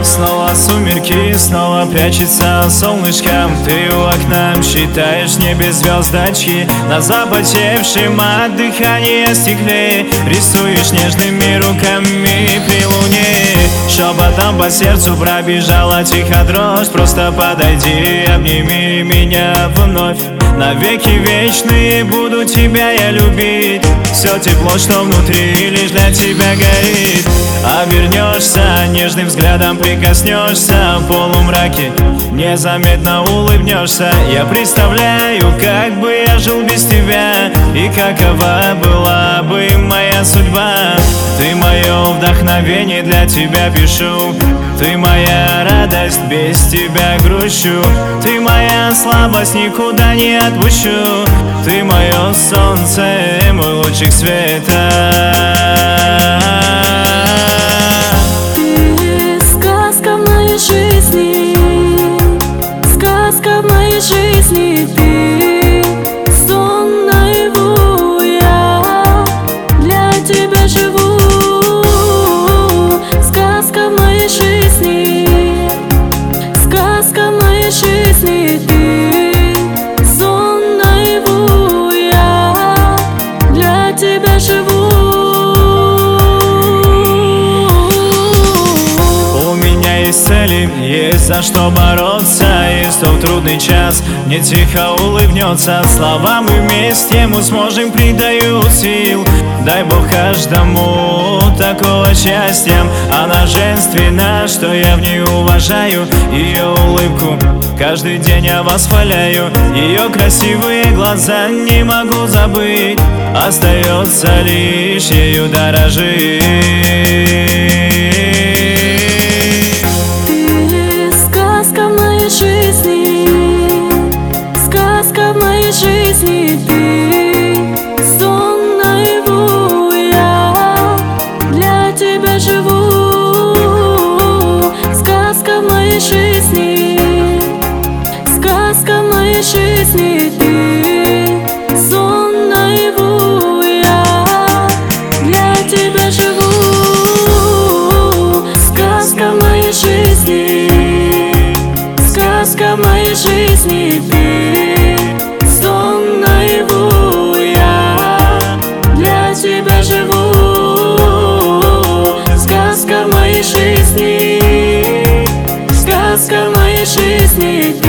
Снова сумерки, снова прячется солнышком. Ты у окна считаешь в небе звездочки. На запотевшем от дыхания стекле рисуешь нежными руками при луне. Шепотом по сердцу пробежала тихо дрожь. Просто подойди, обними меня вновь. Навеки вечные буду тебя я любить. Все тепло, что внутри, лишь для тебя горит. Обернешься, нежным взглядом прикоснешься. В полумраке незаметно улыбнешься. Я представляю, как бы я жил без тебя, и какова была бы моя судьба. Ты мое вдохновение, для тебя пишу. Ты моя радость, без тебя грущу. Ты моя слабость, никуда не отпущу. Ты мое солнце, мой лучик света. Ты сказка в моей жизни, сказка в моей жизни. Ты сон наяву, я для тебя живу. Сказка в моей жизни, сказка в моей жизни. Ты сон наяву, я для тебя живу. Есть цели, есть за что бороться. И что в трудный час мне тихо улыбнется. Слова мы вместе, мы сможем, придают сил. Дай Бог каждому такого счастья. Она женственна, что я в ней уважаю. Ее улыбку каждый день я восхваляю. Ее красивые глаза не могу забыть. Остается лишь ею дорожить. Сказка в моей жизни, ты сон наяву, я для тебя живу. Сказка в моей жизни, сказка в моей жизни. Ты сон наяву, я для тебя живу. Сказка в моей жизни, сказка в моей жизни. Ты сон наяву, я для тебя живу. Сказка в моей жизни, сказка в моей жизни.